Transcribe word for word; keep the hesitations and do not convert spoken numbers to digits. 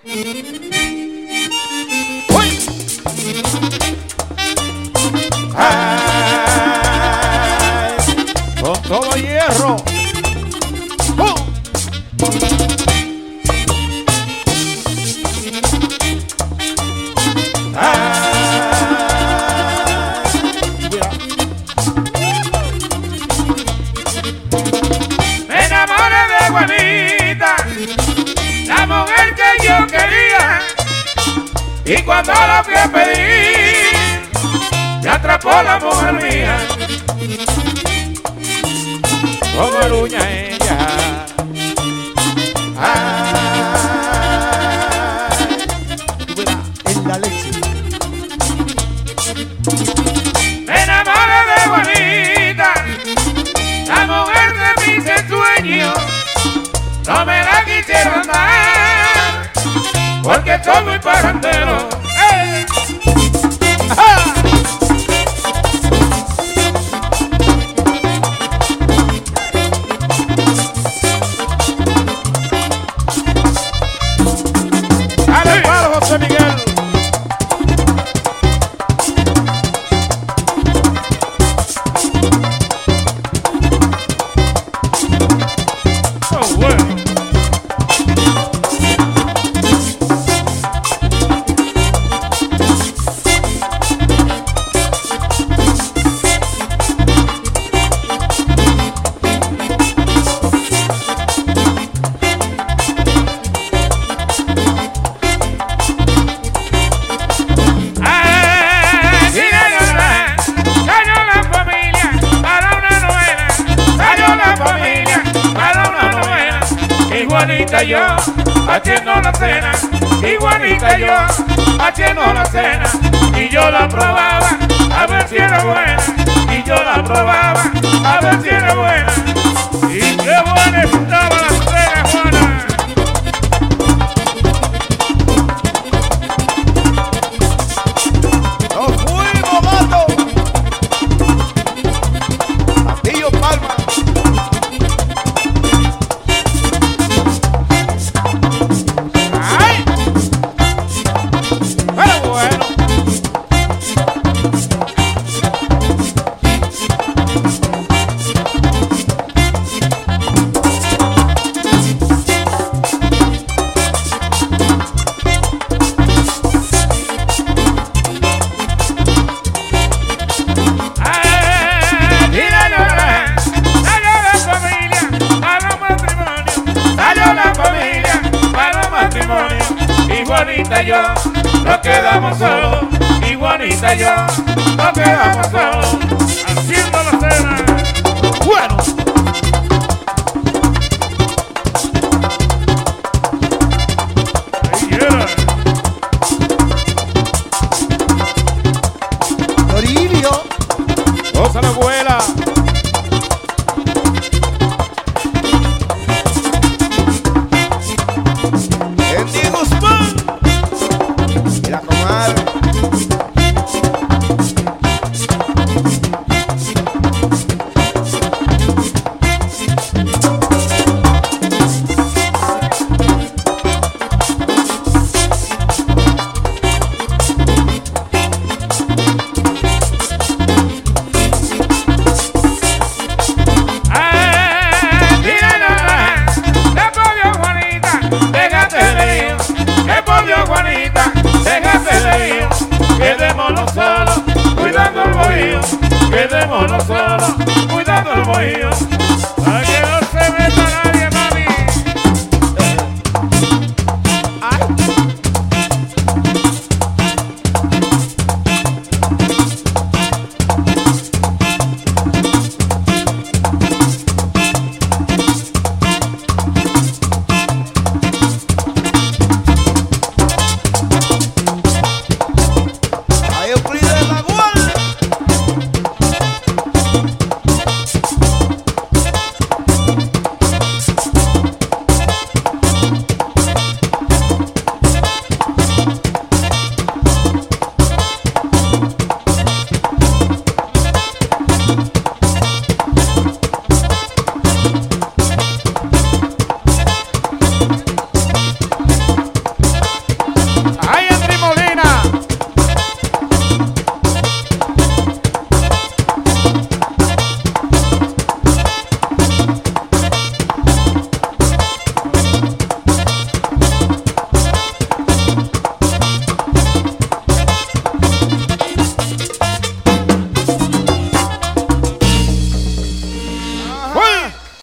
¡Uy! ¡Ay! Con todo hierro. ¡Uh! Me enamoré de Juanita, la mujer que yo quería, y cuando la fui a pedir, me atrapó la mujer mía. Como luña ella. Ay, en la leche. Me enamoré de Juanita, la mujer de mis sueños. No me la quisieron dar, porque soy muy parrandero. ¡Hey! ¡Ajá! Dale palo, José Miguel. Oh, bueno. Ay, mira, salió la familia para una novena, salió la familia para una novena, y Juanita y yo haciendo la cena, y Juanita y yo haciendo la cena, y yo la probaba a ver si era buena, y yo la probaba a ver si era buena, y qué buena estaba la cena, Juana. ¡Nos fuimos, gato! Castillo Palma. ¡Ay! Pero bueno. Ay, mira, salió la familia para un matrimonio, salió la familia para un matrimonio, y Juanita y yo nos quedamos solos, y Juanita y yo nos quedamos solos, haciendo la cena. Bueno. Ahí era. Toribio. Cosa la abuela. En Diego